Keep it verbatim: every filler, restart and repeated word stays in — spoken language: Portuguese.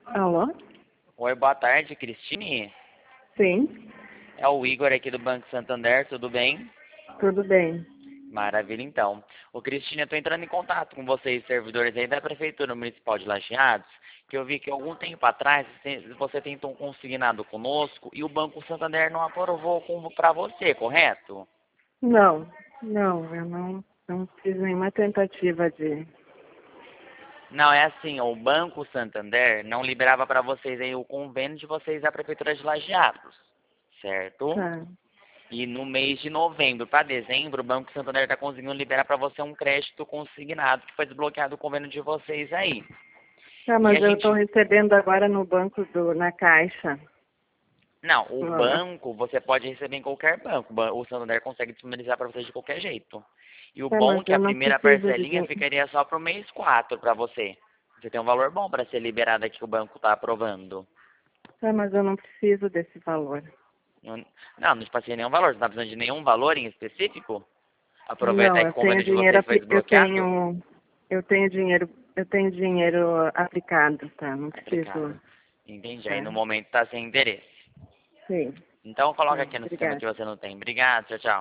Alô? Oi, boa tarde, Cristine. Sim, É o Igor aqui do Banco Santander, tudo bem? tudo bem. Maravilha, então. Ô, Cristine, eu tô entrando em contato com vocês, servidores aí da Prefeitura Municipal de Lajeados, que eu vi que algum tempo atrás você você tentou um consignado conosco e o Banco Santander não aprovou para você, correto? Não, não, eu não, não fiz nenhuma tentativa de... Não, é assim, o Banco Santander não liberava para vocês aí o convênio de vocês da Prefeitura de Lajeados, certo? Tá, E no mês de novembro para dezembro, o Banco Santander está conseguindo liberar para você um crédito consignado que foi desbloqueado o convênio de vocês aí. tá, E mas a eu estou gente. recebendo agora no banco do, na Caixa. Não, o Não, banco você pode receber em qualquer banco. O Ban- o Santander consegue disponibilizar para você de qualquer jeito. E o tá, bom é mas que a eu não primeira preciso de parcelinha dinheiro. ficaria só para o mês quatro para você. Você tem um valor bom para ser liberado aqui que o banco está aprovando. Tá, mas eu não preciso desse valor. Não, não, não te passei nenhum valor. Você não está precisando de nenhum valor em específico? Não, Aproveitar que eu o tenho convênio de dinheiro, vocês foi apli- eu desbloqueado? tenho, eu tenho dinheiro, eu tenho dinheiro aplicado, tá? Não Aplicado. preciso, Entendi. Aí tá? no momento está sem interesse. Sim, Então coloca tá, aqui no sistema obrigada. que você não tem. Obrigado, tchau, tchau.